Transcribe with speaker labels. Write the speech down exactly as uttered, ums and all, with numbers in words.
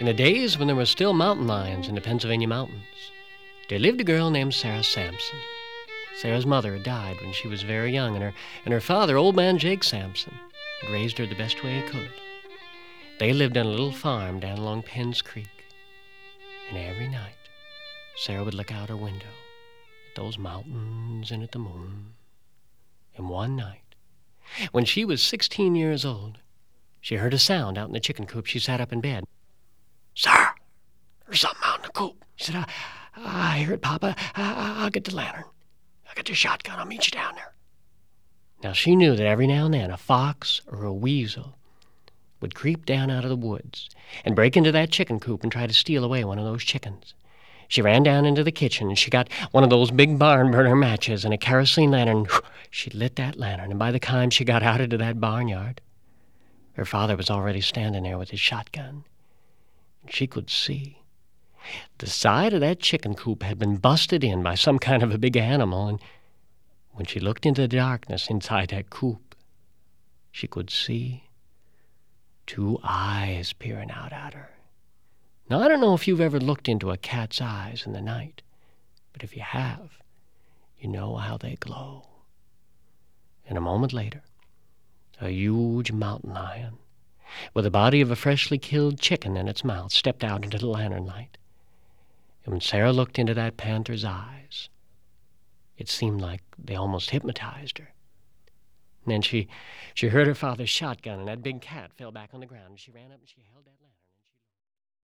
Speaker 1: In the days when there were still mountain lions in the Pennsylvania mountains, there lived a girl named Sarah Sampson. Sarah's mother had died when she was very young, and her, and her father, old man Jake Sampson, had raised her the best way he could. They lived on a little farm down along Penn's Creek, and every night Sarah would look out her window at those mountains and at the moon. And one night, when she was sixteen years old, she heard a sound out in the chicken coop. She sat up in bed. "Sarah, there's something out in the coop." She said, I, I hear it, Papa. I, I'll get the lantern. I'll get the shotgun. I'll meet you down there. Now, she knew that every now and then a fox or a weasel would creep down out of the woods and break into that chicken coop and try to steal away one of those chickens. She ran down into the kitchen, and she got one of those big barn burner matches and a kerosene lantern. She lit that lantern, and by the time she got out into that barnyard, her father was already standing there with his shotgun. And she could see the side of that chicken coop had been busted in by some kind of a big animal, and when she looked into the darkness inside that coop, she could see two eyes peering out at her. Now, I don't know if you've ever looked into a cat's eyes in the night, but if you have, you know how they glow. And a moment later, a huge mountain lion, with the body of a freshly killed chicken in its mouth, stepped out into the lantern light. And when Sarah looked into that panther's eyes, it seemed like they almost hypnotized her. And then she, she heard her father's shotgun, and that big cat fell back on the ground, and she ran up and she held that lantern.